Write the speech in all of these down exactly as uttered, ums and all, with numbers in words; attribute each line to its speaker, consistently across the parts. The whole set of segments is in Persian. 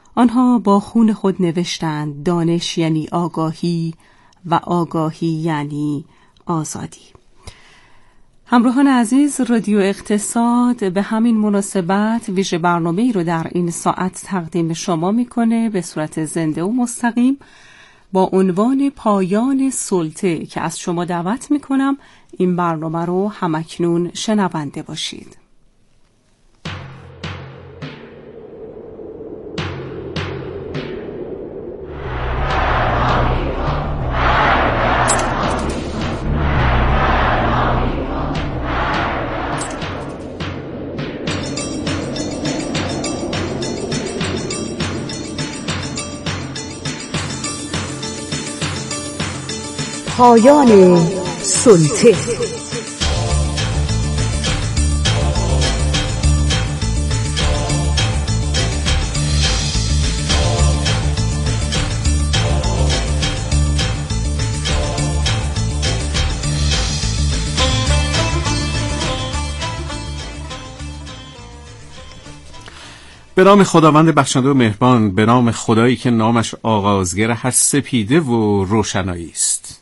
Speaker 1: آنها با خون خود نوشتند دانش یعنی آگاهی و آگاهی یعنی آزادی. همراهان عزیز، رادیو اقتصاد به همین مناسبت ویژه برنامه‌ای رو در این ساعت تقدیم شما میکنه به صورت زنده و مستقیم با عنوان پایان سلطه که از شما دعوت میکنم این برنامه رو همکنون شنونده باشید.
Speaker 2: پایان سلطه.
Speaker 3: به نام خداوند بخشنده و مهربان، به نام خدایی که نامش آغازگر هر سپیده و روشنایی است.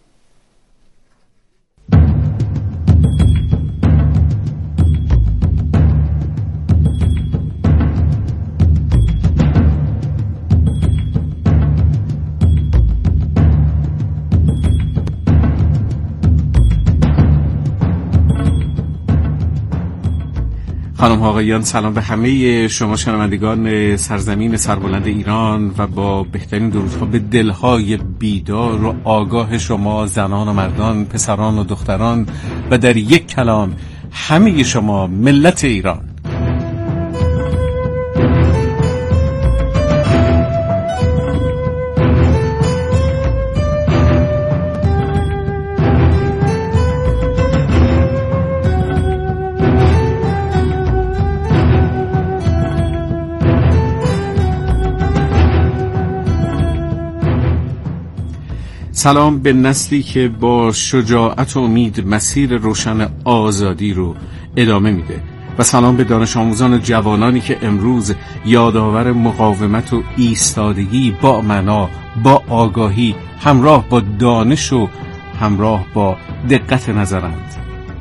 Speaker 3: خانم ها آقایان، سلام به همه شما شنوندگان سرزمین سربلند ایران و با بهترین درودها به دلهای بیدار و آگاه شما زنان و مردان، پسران و دختران و در یک کلام همه شما ملت ایران. سلام به نسلی که با شجاعت و امید مسیر روشن آزادی رو ادامه میده و سلام به دانش آموزان و جوانانی که امروز یادآور مقاومت و ایستادگی با معنا، با آگاهی، همراه با دانش و همراه با دقت نظرند.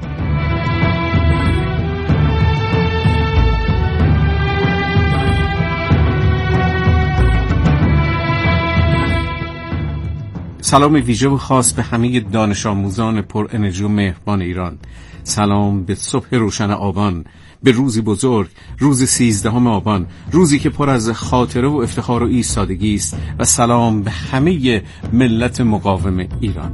Speaker 3: سلام ویژه و خاص به همه دانش آموزان پر انرژی و مهربان ایران. سلام به صبح روشن آبان، به روزی بزرگ، روز سیزدهم آبان، روزی که پر از خاطره و افتخار و ایستادگی است، و سلام به همه ملت مقاوم ایران.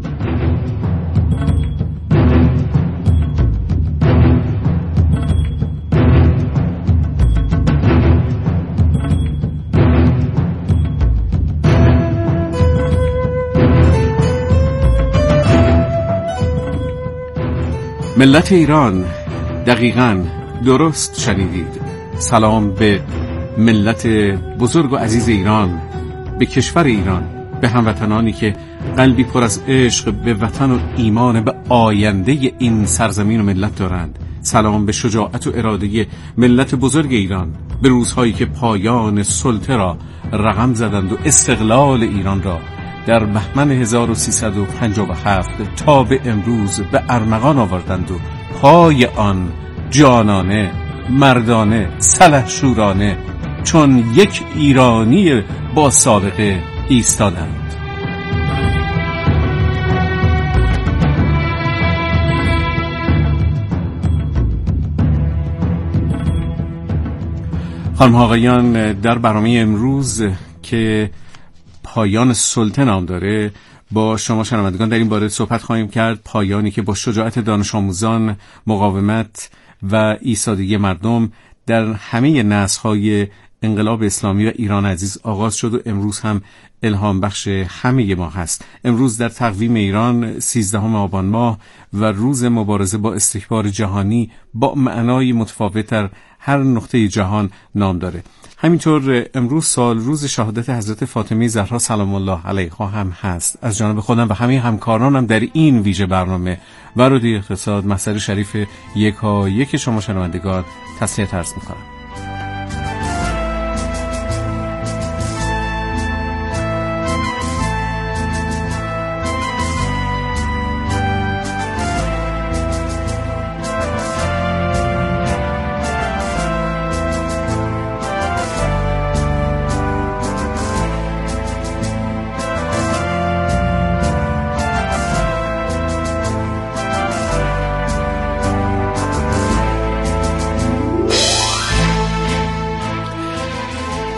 Speaker 3: ملت ایران، دقیقاً درست شنیدید. سلام به ملت بزرگ و عزیز ایران، به کشور ایران، به هموطنانی که قلبی پر از عشق به وطن و ایمان به آینده این سرزمین و ملت دارند. سلام به شجاعت و اراده ملت بزرگ ایران، به روزهایی که پایان سلطه را رقم زدند و استقلال ایران را در بهمن هزار و سیصد و پنجاه و هفت تا به امروز به ارمغان آوردند و پای آن جانانه، مردانه، سلحشورانه چون یک ایرانی با سابقه ایستادند. خانم ها آقایان، در برنامه امروز که پایان سلطه نام داره با شما شنوندگان در این باره صحبت خواهیم کرد. پایانی که با شجاعت دانش آموزان، مقاومت و ایستادگی مردم در همه نسل‌های انقلاب اسلامی و ایران عزیز آغاز شد و امروز هم الهام بخش همه ما هست. امروز در تقویم ایران سیزدهم آبان ماه و روز مبارزه با استکبار جهانی با معنای متفاوت در هر نقطه جهان نام داره. همینطور امروز سال روز شهادت حضرت فاطمه زهرا سلام الله علیها هم هست. از جانب خودم و همه همکارانم در این ویژه برنامه و رادیو اقتصاد محضر شریف یکا یک شما شنوندگان تسلیت عرض می‌کنم.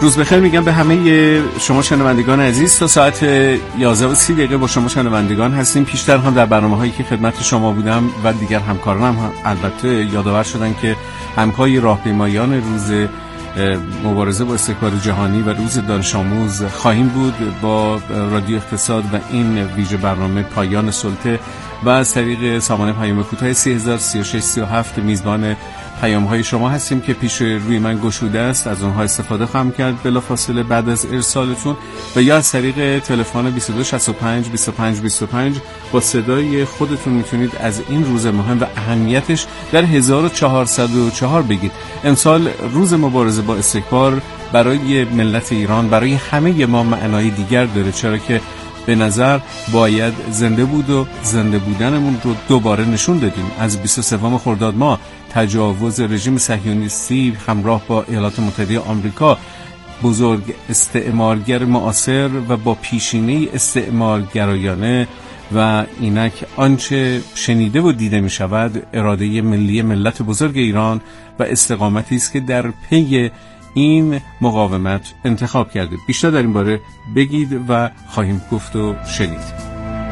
Speaker 3: روز بخیر میگم به همه شما شنوندگان عزیز. تا ساعت یازده و سی دقیقه با شما شنوندگان هستیم. پیشتر هم در برنامه هایی که خدمت شما بودم و دیگر همکارانم هم البته یادآور شدن که همکاری راهپیمایان روز مبارزه با استکبار جهانی و روز دانش آموز خواهیم بود با رادیو اقتصاد و این ویژه برنامه پایان سلطه و از طریق سامانه پیام کوتاه سه هزار و سی و شش سی و هفت میزبان پیام های شما هستیم که پیش روی من گشوده است. از اونها استفاده خواهم کرد بلافاصله بعد از ارسالتون و یا از طریق تلفن بیست و دو شصت و پنج بیست و پنج بیست و پنج با صدای خودتون میتونید از این روز مهم و اهمیتش در هزار و چهارصد و چهار بگید. امسال روز مبارزه با استکبار برای ملت ایران، برای همه ما معنای دیگر داره، چرا که به نظر باید زنده بود و زنده بودنمون رو دوباره نشون دادیم. از بیست و سوم خرداد ماه تجاوز رژیم صهیونیستی همراه با ایالات متحده آمریکا، بزرگ استعمارگر معاصر و با پیشینه استعمارگرایانه و اینک آنچه شنیده و دیده می شود اراده ملی ملت بزرگ ایران و استقامتی است که در پی این مقاومت انتخاب کرده. بیشتر در این باره بگید و خواهیم گفت و شنید.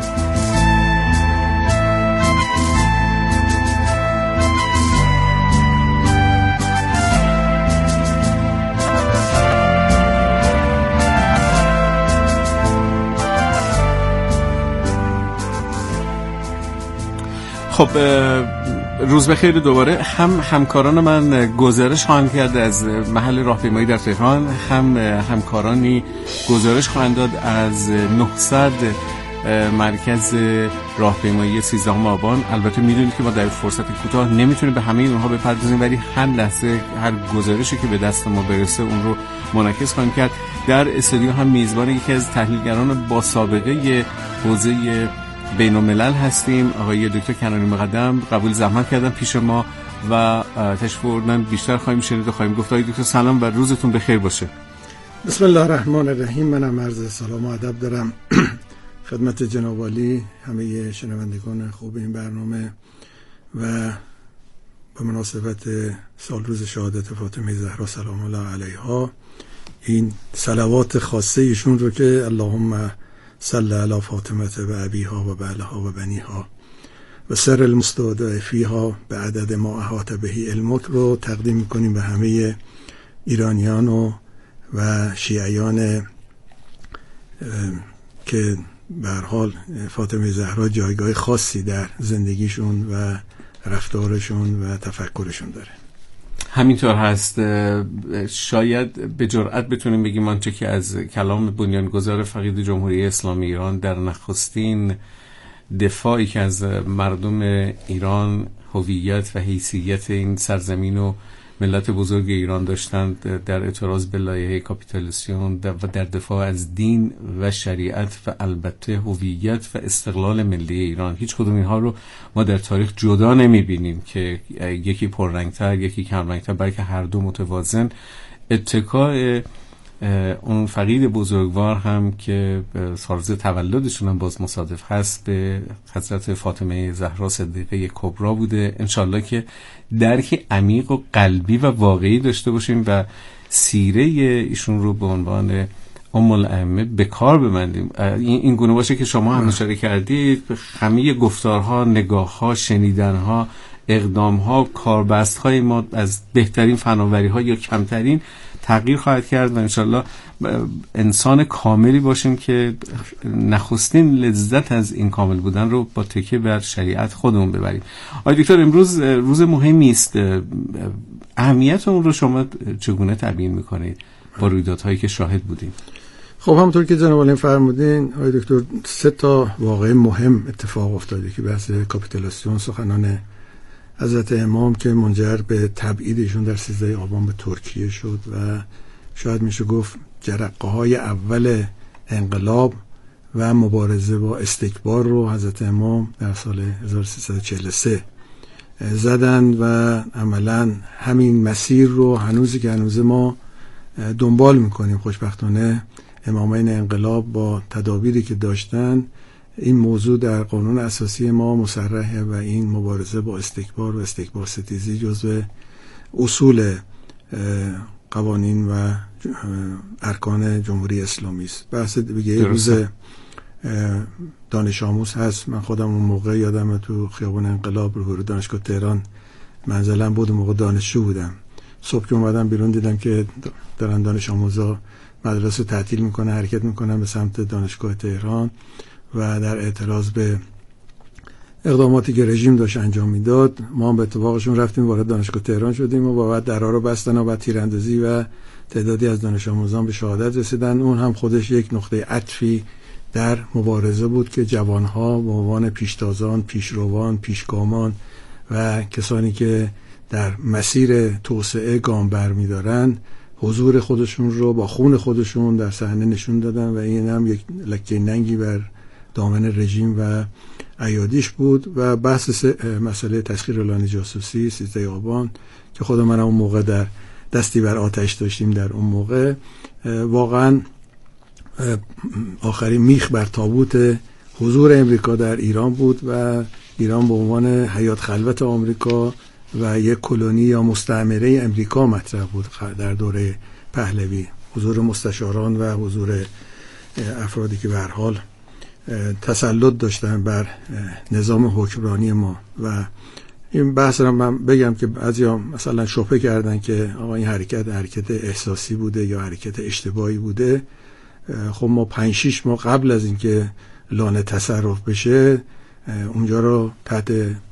Speaker 3: خب روز بخیر دوباره. هم همکاران من گزارش خواهند کرد از محل راهپیمایی در تهران، هم همکارانی گزارش خواهند داد از نهصد مرکز راهپیمایی سیزدهم آبان. البته میدونید که ما در فرصت کوتاه نمیتونیم به همه اونها بپردازیم، ولی هر لحظه هر گزارشی که به دست ما برسه اون رو منعکس خواهیم کرد. در استودیو هم میزبان یکی از تحلیلگران با سابقه حوزه بین الملل هستیم، آقای دکتر کنانی مقدم. قبول زحمت کردن پیش ما و تشریف آوردن. بیشتر خواهیم شنید و خواهیم گفت. آقای دکتر سلام و روزتون بخیر باشه.
Speaker 4: بسم الله الرحمن الرحیم. منم عرض سلام و ادب دارم خدمت جناب عالی، همه شنوندگان خوب این برنامه و به مناسبت سال روز شهادت فاطمه زهرا سلام الله علیها این صلوات خاصه ایشون رو که اللهم صل علی فاطمه و ابیها و بعلها و بنیها و سر المستودع فیها به عدد ما احاط بهی علمک رو تقدیم میکنیم به همه ایرانیان و, و شیعیان که به هر حال فاطمه زهرا جایگاه خاصی در زندگیشون و رفتارشون و تفکرشون داره.
Speaker 3: همینطور هست. شاید به جرئت بتونیم بگیم آنچه که از کلام بنیانگذار فقید جمهوری اسلامی ایران در نخستین دفاعی که از مردم ایران، هویت و حیثیت این سرزمین و ملت بزرگ ایران داشتند در اعتراض به لایحه کاپیتولیسیون و در دفاع از دین و شریعت و البته هویت و استقلال ملی ایران. هیچ کدوم اینها رو ما در تاریخ جدا نمی‌بینیم که یکی پررنگ‌تر یکی کمرنگ‌تر، بلکه هر دو متوازن. اتکاء اون فقید بزرگوار هم که سالروز تولدشون هم باز مصادف هست به حضرت فاطمه زهرا صدیقه کبرا بوده. انشالله که درک عمیق و قلبی و واقعی داشته باشیم و سیره ایشون رو به عنوان ام الائمه به کار ببندیم. این گونه باشه که شما هم اشاره کردید، همه گفتارها، نگاهها، شنیدنها، اقدامها، کاربستهای ما از بهترین فناوری‌ها یا کمترین تغییر خواهد کرد و انشالله انسان کاملی باشیم که نخستین لذت از این کامل بودن رو با تکیه بر شریعت خودمون ببریم. آقای دکتر، امروز روز مهمی است. اهمیت اون رو شما چگونه تبیین میکنید با رویدادهایی که شاهد بودیم؟
Speaker 4: خب همونطور که جناب عالی فرمودین آقای دکتر، سه تا واقعه مهم اتفاق افتاده که بحث کاپیتولیسیون، سخنان حضرت امام که منجر به تبعیدشون در سیزده آبان به ترکیه شد و شاید میشه گفت جرقه های اول انقلاب و مبارزه با استکبار رو حضرت امام در سال هزار و سیصد و چهل و سه زدن و عملا همین مسیر رو هنوزی که هنوز ما دنبال میکنیم. خوشبختانه امامین انقلاب با تدابیری که داشتن این موضوع در قانون اساسی ما مصرحه و این مبارزه با استکبار و استکبار ستیزی جزو اصول قوانین و ارکان جمهوری اسلامی است. بحث دیگه روز دانش آموز هست. من خودم اون موقع یادم تو خیابان انقلاب روبروی دانشگاه تهران منزلم بود، اون موقع دانشجو بودم. صبح که اومدم بیرون دیدم که دارن دانش آموزا مدرسه تعطیل میکنه، حرکت میکنن به سمت دانشگاه تهران و در اعتراض به اقداماتی که رژیم داشت انجام میداد. ما هم به اتفاقشون رفتیم وارد دانشگاه تهران شدیم و بعد درها رو بستن و بعد تیراندازی و تعدادی از دانش آموزان به شهادت رسیدن. اون هم خودش یک نقطه عطفی در مبارزه بود که جوانها به عنوان پیشتازان، پیشروان، پیشگامان و کسانی که در مسیر توسعه گام برمی‌دارن حضور خودشون رو با خون خودشون در صحنه نشون دادن و این هم یک لکه ننگی بر دامن رژیم و ایادیش بود. و بحث مسئله تسخیر اعلان جاسوسی سیزده آبان که خود من اون موقع در دستی بر آتش داشتیم، در اون موقع واقعا آخرین میخ بر تابوت حضور امریکا در ایران بود و ایران به عنوان حیات خلوت آمریکا و یک کلونی یا مستعمره امریکا مطرح بود در دوره پهلوی. حضور مستشاران و حضور افرادی که به هر حال تسلط داشتن بر نظام حکمرانی ما. و این بحث رو من بگم که بعضیا مثلا شبهه کردن که آقا این حرکت حرکت احساسی بوده یا حرکت اشتباهی بوده. خب ما پنج شیش ماه قبل از اینکه لانه تصرف بشه اونجا رو تحت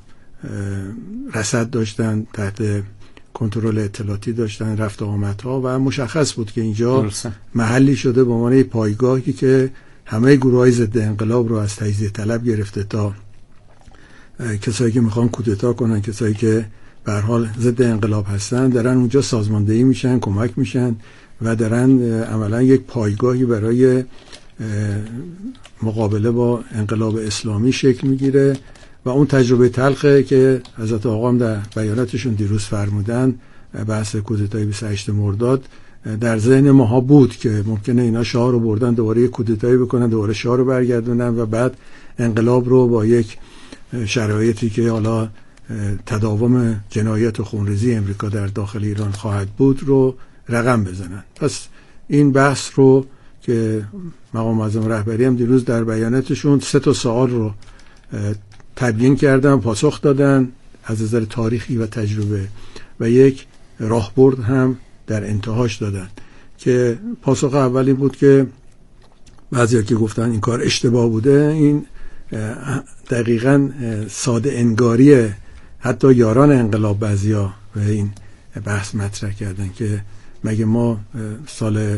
Speaker 4: رصد داشتن، تحت کنترل اطلاعاتی داشتن، رفت آمدها و مشخص بود که اینجا درسته. محلی شده به عنوان پایگاهی که همه گروه‌های ضد انقلاب رو از تجزیه طلب گرفته تا کسایی که میخوان کودتا کنن، کسایی که به هر حال ضد انقلاب هستن دارن اونجا سازماندهی میشن، کمک میشن و دارن عملا یک پایگاهی برای مقابله با انقلاب اسلامی شکل میگیره. و اون تجربه تلخه که حضرت آقا هم در بیاناتشون دیروز فرمودن، بحث کودتای بیست و هشتم مرداد در ذهن ماها بود که ممکنه اینا شاه رو بردن دوباره یک کودتایی بکنن، دوباره شاه رو برگردونن و بعد انقلاب رو با یک شرایطی که حالا تداوم جنایت و خونریزی امریکا در داخل ایران خواهد بود رو رقم بزنن. پس این بحث رو که مقام معظم رهبری هم دیروز در بیاناتشون سه تا سوال رو تبیین کردن، پاسخ دادن از نظر تاریخی و تجربه و یک راهبرد هم در انتهاش دادن که پاسخ اولی بود که بعضیا که گفتن این کار اشتباه بوده، این دقیقاً ساده انگاری حتی یاران انقلاب بعضیا و این بحث مطرح کردن که مگه ما سال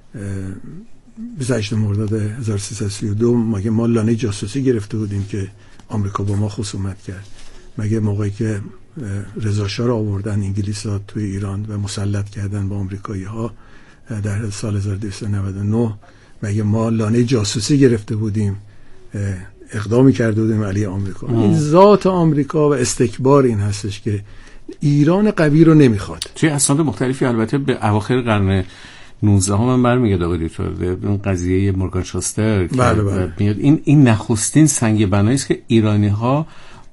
Speaker 4: بیست و هشتم مرداد هزار و سیصد و سی و دو مگه ما لانه جاسوسی گرفته بودیم که آمریکا با ما خصومت کرد؟ مگه موقعی که رضا شاه رو آوردن انگلیس‌ها توی ایران و مسلط کردن با آمریکایی‌ها در سال هزار و دویست و نود و نه مگه ما لانه جاسوسی گرفته بودیم، اقدامی کرده بودیم علیه آمریکا؟ این ذات آمریکا و استکبار این هستش که ایران قوی رو نمیخواد.
Speaker 3: توی اسناد مختلفی البته به اواخر قرن نوزدهم هم برمیگرده آقای دکتر، اون قضیه مورگان شاستر که
Speaker 4: بله بله.
Speaker 3: میاد این این نخستین سنگ بنایی است که ایرانی‌ها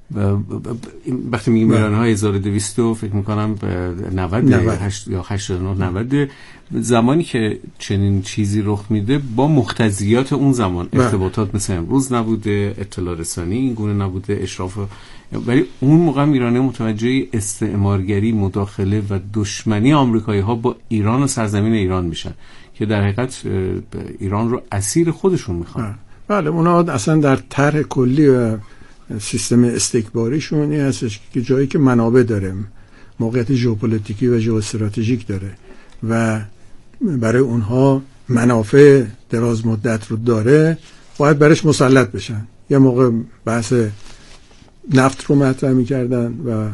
Speaker 3: وقتی میگیم ایرانی‌ها هزار و دویست فکر می‌کنم نود یا هشتاد و نه نود زمانی که چنین چیزی رخ میده با مقتضیات اون زمان ارتباطات مثل امروز نبوده، اطلاع رسانی این گونه نبوده، اشراف، ولی اون موقع ایرانی متوجه استعمارگری، مداخله و دشمنی آمریکایی‌ها با ایران و سرزمین ایران میشن که در حقیقت ایران رو اسیر خودشون میخوان.
Speaker 4: بله اونا اصلا در طرح کلی و سیستم استکباریشون این هستش که جایی که منابع داره، موقعیت ژئوپلیتیکی و ژئواستراتژیک داره و برای اونها منافع دراز مدت رو داره، باید برش مسلط بشن. یه موقع بحث نفت رو مطرح می‌کردن و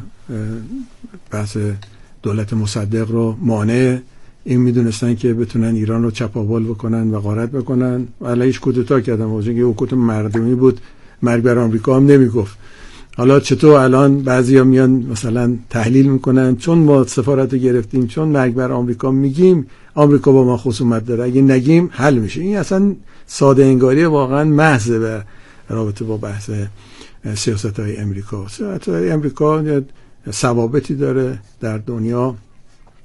Speaker 4: بحث دولت مصدق رو مانع این میدونستن که بتونن ایران رو چپاول بکنن و غارت بکنن و علیش کودتا کردن. واژه که حکومت مردمی بود، مرگ بر آمریکا هم نمیگفت. حالا چطور الان بعضیا میان مثلا تحلیل میکنن چون ما سفارت رو گرفتیم، چون مرگ بر آمریکا میگیم آمریکا با ما خصومت داره، اگه نگیم حل میشه. این اصلا ساده انگاری واقعا محض به رابطه با بحث سیاست‌های امریکا. سیاست‌های امریکا ثوابتی داره در دنیا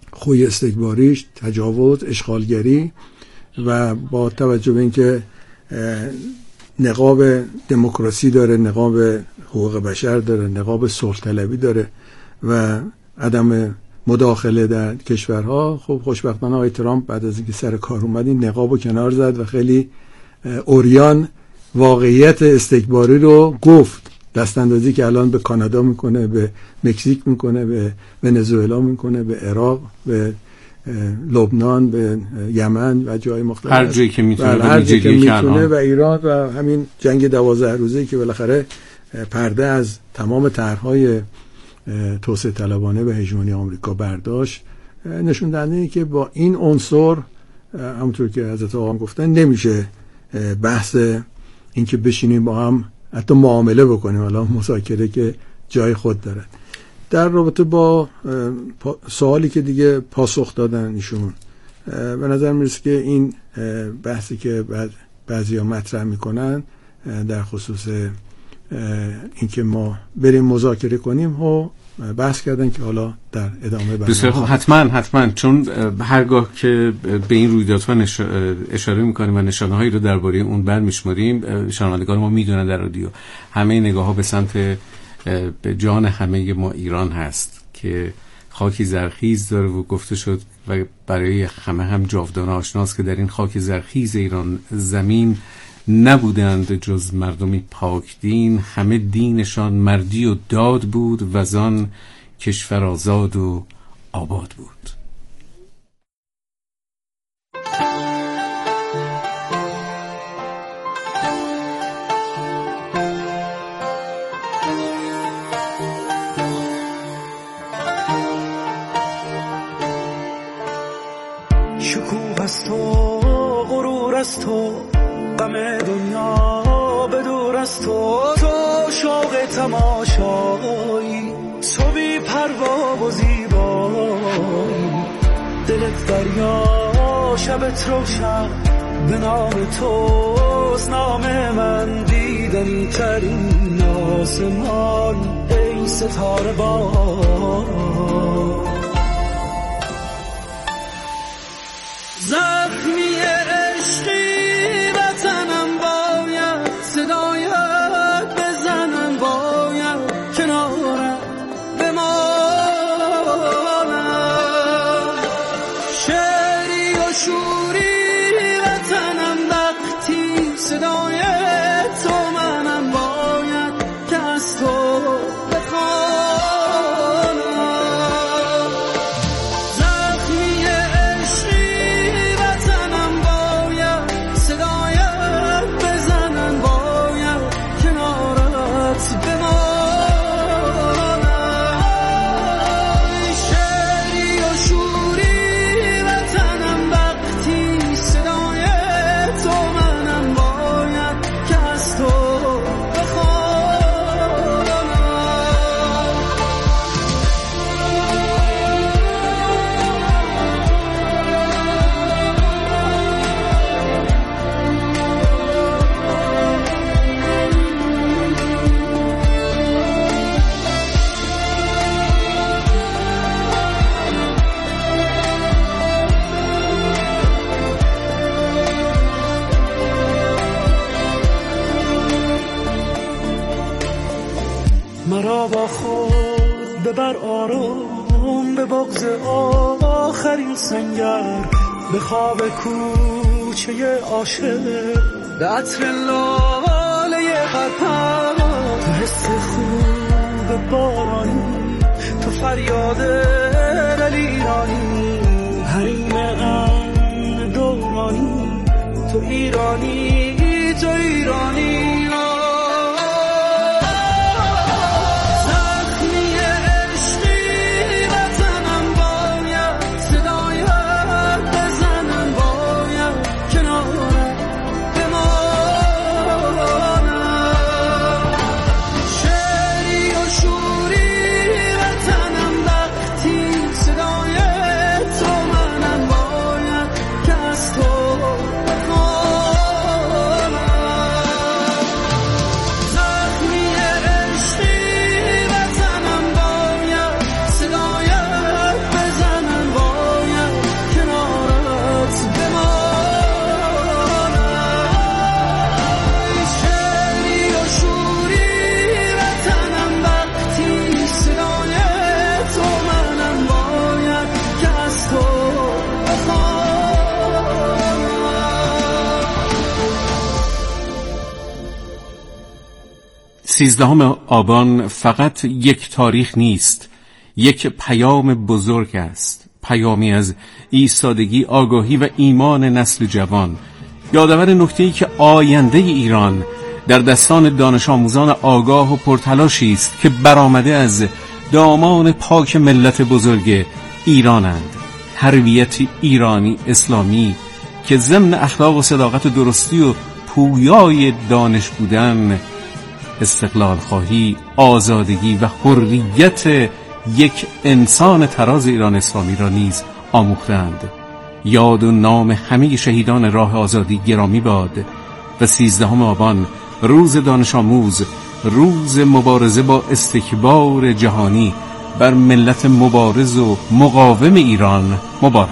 Speaker 4: خوی استکباریش، تجاوز، اشغالگری و با توجه به اینکه نقاب دموکراسی داره، نقاب حقوق بشر داره، نقاب صلح طلبی داره و عدم مداخله در کشورها، خب خوشبختانه آقای ترامپ بعد از اینکه سر کار اومد این نقاب رو کنار زد و خیلی اوریان واقعیت استکباری رو گفت. دستاندازی که الان به کانادا میکنه، به مکزیک میکنه، به ونزوئلا میکنه، به عراق، به لبنان، به یمن و جای مختلف،
Speaker 3: هر جایی که میتونه،
Speaker 4: هر جایی که میتونه و ایران و همین جنگ دوازده روزه‌ای که بالاخره پرده از تمام طرح‌های توسعه طلبانه و هژمونی آمریکا برداشت، نشون دهنده که با این عنصر همونطور که حضرت آقا گفتن نمیشه بحث این که بشینیم با هم حتی معامله بکنیم، حالا مذاکره که جای خود داره. در رابطه با سوالی که دیگه پاسخ دادن ایشون، به نظر میرسه که این بحثی که بعضیا مطرح میکنن در خصوص اینکه ما بریم مذاکره کنیم و بحث کردن که حالا در ادامه
Speaker 3: بسیار خب، حتما حتما چون هرگاه که به این رویدادها نش... اشاره میکنیم و نشانه هایی رو درباره اون برمیشماریم، شنوندگان ما میدونن در رادیو همه نگاه ها به سمت به جان همه ما ایران هست که خاکی زرخیز داره و گفته شد و برای همه هم جاودانه آشناست که در این خاک زرخیز ایران زمین نبودند جز مردمی پاک دین، همه دینشان مردی و داد بود و زان کشور آزاد و آباد بود.
Speaker 5: شکوه از تو، غرور از تو، غم دنیا به دور از تو، تو شوق تماشایی، تو بی پروا و زیبایی، دلت دریا شبت روشن، به نام توست نام من، دیدنی ترین آسمان ای ستاره بار. زخمی عشقی وطنم باید، صدایت بزنم باید، کنارم بمانم، شعری و شوری وطنم وقتی صدایت تو منم باید که از تو بخوانم. زخمی مرا با خود ببر آرام، به بغض آخرین سنگر، به خواب کوچه عاشق، به عطر لاله قرپم، تو حس خوب بارانی، تو فریاد دلیرانی، حریم امن دورانی، تو ایرانی، تو ایرانی.
Speaker 3: سیزدهم آبان فقط یک تاریخ نیست، یک پیام بزرگ است، پیامی از ایستادگی، آگاهی و ایمان نسل جوان، یادآور نکته‌ای که آینده ایران در دستان دانش آموزان آگاه و پرتلاشی است که برآمده از دامان پاک ملت بزرگ ایرانند. تربیت ایرانی اسلامی که ضمن اخلاق و صداقت و درستی و پویای دانش بودن، استقلال خواهی، آزادگی و حریت یک انسان تراز ایران اسلامی را نیز آموختند. یاد و نام همه شهیدان راه آزادی گرامی باد و سیزدهم آبان روز دانش آموز، روز مبارزه با استکبار جهانی بر ملت مبارز و مقاوم ایران مبارک.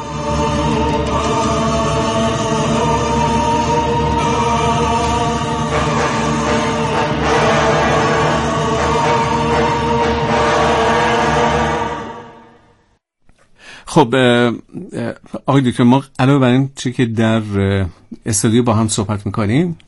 Speaker 3: خب آقای دکتر، ما علاوه بر این چی که در استودیو با هم صحبت میکنیم،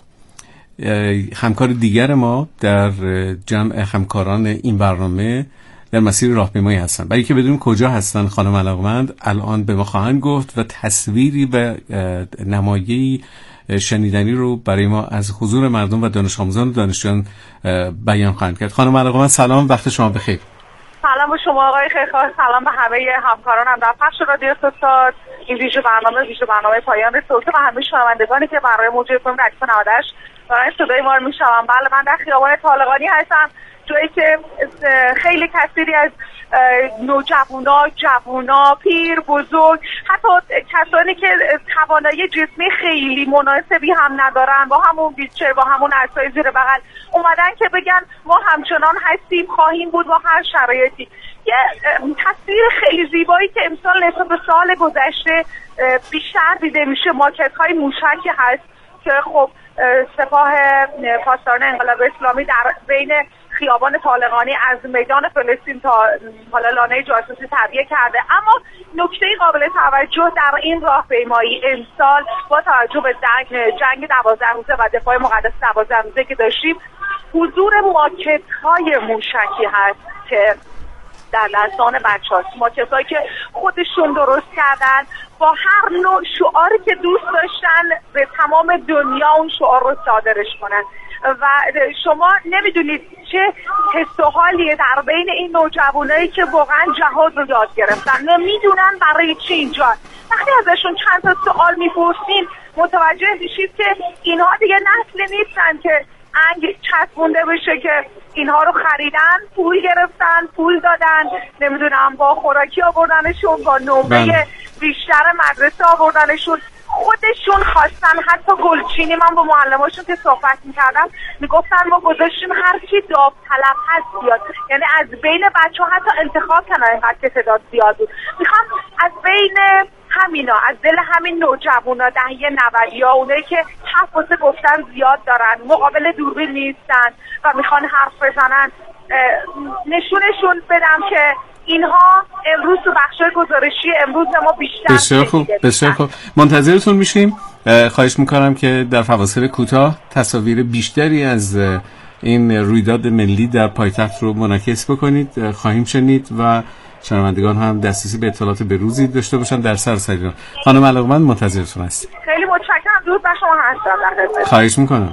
Speaker 3: همکار دیگر ما در جمع همکاران این برنامه در مسیر راهپیمایی هستن. برای که بدونیم کجا هستن خانم علاقمند الان به ما خواهند گفت و تصویری و نمایه‌ای شنیدنی رو برای ما از حضور مردم و دانش آموزان و دانشجویان بیان خواهند کرد. خانم علاقمند سلام، وقت شما بخیر.
Speaker 6: سلام به شما آقای خیرخواه، سلام به همه همکارانم در پخش رادیو اقتصاد، این ویژه برنامه ویژه برنامه پایان سلطه و همه شنوندگانی که برای موجود اف ام رادیو نود و هشت برای صدای ما رو میشنون. بله، من در خیابان طالقانی هستم، جایی که خیلی کثیری از نوجوانا، جوانا، پیر، بزرگ، حتی کسانی که توانایی جسمی خیلی مناسبی هم ندارن، با همون ویلچر، با همون عصای زیر بغل اومدن که بگن ما همچنان هستیم، خواهیم بود با هر شرایطی. یه تصویر خیلی زیبایی که امسال نسبت به سال گذشته بیشتر دیده میشه، ماکت های موشکی هست که خب سپاه پاسداران انقلاب اسلامی در بین خیابان طالقانی از میدان فلسطین تا حالا لانه جاسوسی تعبیه کرده. اما نکته قابل توجه در این راهپیمایی امسال با توجه به جنگ جنگ دوازده روزه و دفاع مقدس دوازده روزه که داشتیم، حضور ماکت‌های موشکی هست که در دستان بچه هاست، ماکت‌هایی که خودشون درست کردن با هر نوع شعاری که دوست داشتن به تمام دنیا اون شعار رو صادرش کنن و شما نمیدونید چه حس و حالیه در بین این نوجوانایی که واقعا جهاد رو یاد گرفتن، نمیدونن برای چی اینجا. وقتی ازشون چند تا سوال میپرسین متوجه میشید که اینها دیگه نسل نیستن که انگ چسبونده بشه که اینها رو خریدن، پول گرفتن، پول دادن، نمیدونم با خوراکی آوردنشون، با نمره بیشتر مدرسه آوردنشون، خودشون خواستن. حتی گلچینی، من با معلماشون که صحبت میکردم میگفتن ما گذاشتیم هر کی داوطلب هست بیاد، یعنی از بین بچه ها حتی انتخاب کنن اینقدر که تعداد زیاد بود. میخوام از بین همینا، از دل همین نوجوانا دهه نودی ها، اونایی که حرف واسه گفتن زیاد دارن، مقابل دوربین نیستن و میخوان حرف بزنن، نشونشون بدم که اینها امروز تو بخشای گزارشی امروز ما بیشتر
Speaker 3: بسیار خوب بسیار خوب منتظرتون میشیم. خواهش میکنم که در فواصل کوتاه تصاویر بیشتری از این رویداد ملی در پایتخت رو منعکس بکنید. خواهیم شنید و شنوندگان هم دسترسی به اطلاعات به روزی داشته باشن در سراسر ایران. خانم علاقمند منتظرتون هستیم.
Speaker 6: خیلی متشکرم، درود بر شما هستم.
Speaker 3: خواهش میکنم.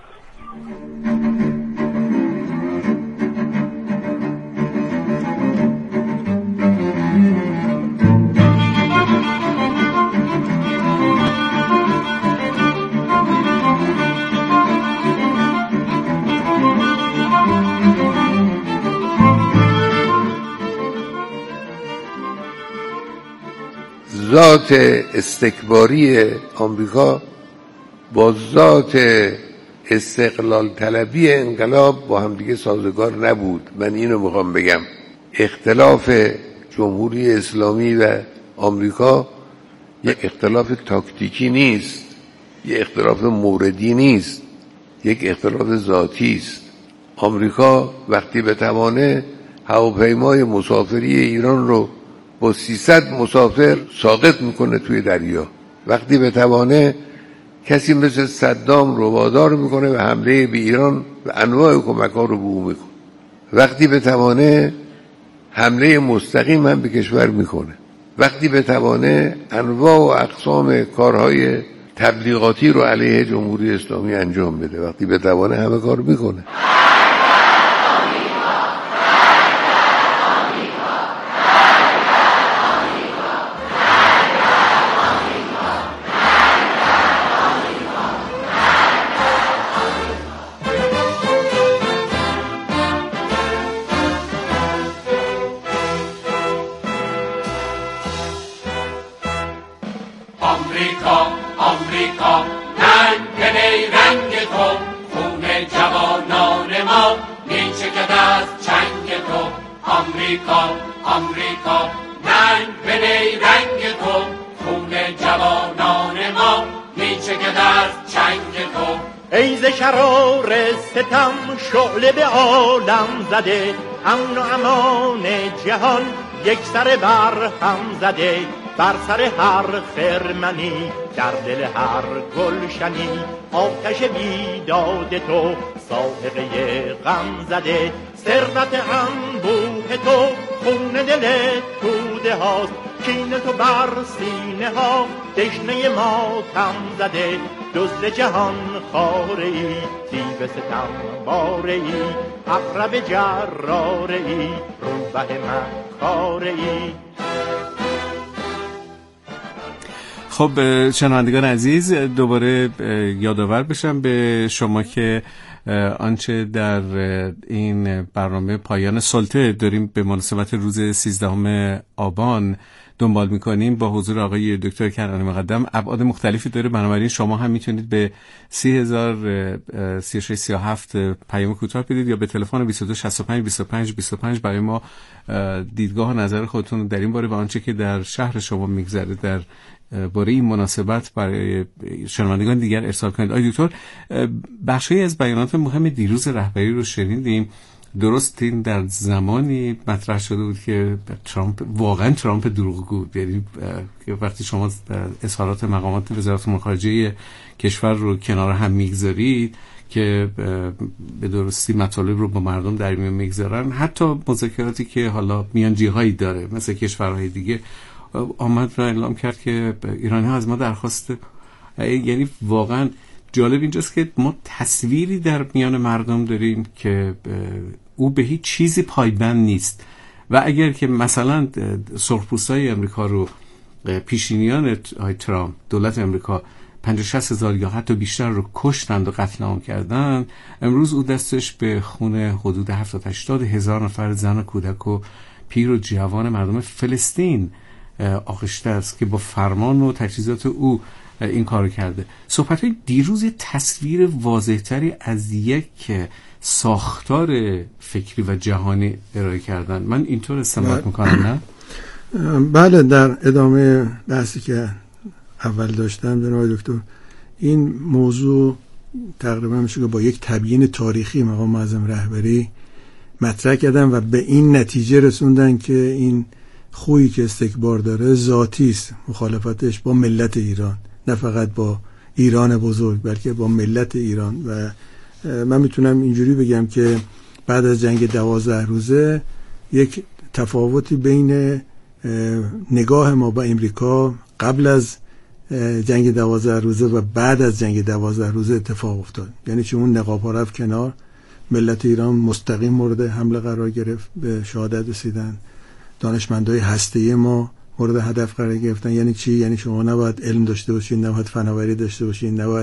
Speaker 7: ذات استکباری آمریکا با ذات استقلال طلبی انقلاب با هم دیگه سازگار نبود. من اینو میخوام بگم، اختلاف جمهوری اسلامی و آمریکا یک اختلاف تاکتیکی نیست، یک اختلاف موردی نیست، یک اختلاف ذاتی است. آمریکا وقتی بتوانه هواپیمای مسافری ایران رو با سیصد مسافر ساقط میکنه توی دریا، وقتی بتوانه کسی مثل صدام رو وادار میکنه و حمله به ایران و انواع کمک‌ها رو به او میکنه. وقتی بتوانه حمله مستقیم هم به کشور میکنه، وقتی بتوانه انواع و اقسام کارهای تبلیغاتی رو علیه جمهوری اسلامی انجام بده، وقتی بتوانه همه کار میکنه.
Speaker 8: آمریکا آمریکا رنگ رنگ تو، خون جوانان ما میچکد از چنگ تو. آمریکا آمریکا رنگ رنگ تو، خون جوانان ما میچکد از چنگ تو.
Speaker 9: ای ز شرار ستم شعله به عالم زده، امن و امان جهان یک سر بر هم زده. بر سر هر خرمنی در دل هر گلشنی آتش بیداد تو ساحقه غم زده. ثروت انبوه تو خون دل توده هاست، کین تو بر سینه ها دشنه ماتم زده. دزد جهان خاره ای، تیب ستم باره ای، عقرب جراره ای، روبه مکاره ای.
Speaker 3: خب شنوندگان عزیز، دوباره یادآور بشم به شما که آنچه در این برنامه پایان سلطه داریم به مناسبت روز سیزدهم آبان دنبال میکنیم با حضور آقای دکتر کنعانی مقدم ابعاد مختلفی داره. بنابراین شما هم میتونید به سی هزار سی و شش سی و هفت پیام کوتاه بدید یا به تلفن بیست و دو شصت و پنج بیست و پنج بیست و پنج برای ما دیدگاه و نظر خودتون در این باره و آنچه که در شهر شما میگذره در باره این مناسبت برای شنوندگان دیگر ارسال کنید. آقای دکتر، بخشی از بیانات مهم دیروز رهبری رو شنیدیم. درست این در زمانی مطرح شده بود که ترامپ واقعا ترامپ دروغگو، یعنی وقتی شما اظهارات مقامات وزارت امور خارجه کشور رو کنار هم میگذارید که به درستی مطالب رو با مردم در میون میگذارن، حتی مذاکراتی که حالا میانجی‌هایی داره مثل کشورهای دیگه، آمد و اعلام کرد که ایرانی ها از ما درخواست، یعنی واقعا جالب اینجاست که ما تصویری در میان مردم داریم که او به هیچ چیزی پایبند نیست و اگر که مثلا سرخپوستای امریکا رو پیشینیان های ترامپ دولت امریکا پنجاه شصت هزار یا حتی بیشتر رو کشتند و قتل عام کردند، امروز او دستش به خون حدود هفتاد هشتاد هزار نفر زن و کودک و پیر و جوان مردم فلسطین آغشته است که با فرمان و تجهیزات او این کارو کرده. صحبت‌های دیروز تصویر واضح‌تری از یک ساختار فکری و جهانی ارائه کردن. من اینطور استنباط میکنم نه؟
Speaker 4: بله، در ادامه بحثی که اول داشتم جناب دکتر، این موضوع تقریبا میشه که با یک تبیین تاریخی مقام معظم رهبری مطرح کردن و به این نتیجه رسوندن که این خویی که استکبار داره ذاتی است، مخالفتش با ملت ایران، نه فقط با ایران بزرگ بلکه با ملت ایران. و من میتونم اینجوری بگم که بعد از جنگ دوازده روزه یک تفاوتی بین نگاه ما با امریکا قبل از جنگ دوازده روزه و بعد از جنگ دوازده روزه اتفاق افتاد. یعنی چون اون نقاب ها رفت کنار، ملت ایران مستقیم مورد حمله قرار گرفت، به شهادت رسیدن، دانشمندای هسته‌ای ما مورد هدف قرار گرفتن. یعنی چی؟ یعنی شما نباید علم داشته باشین، نباید فناوری داشته باشین، نباید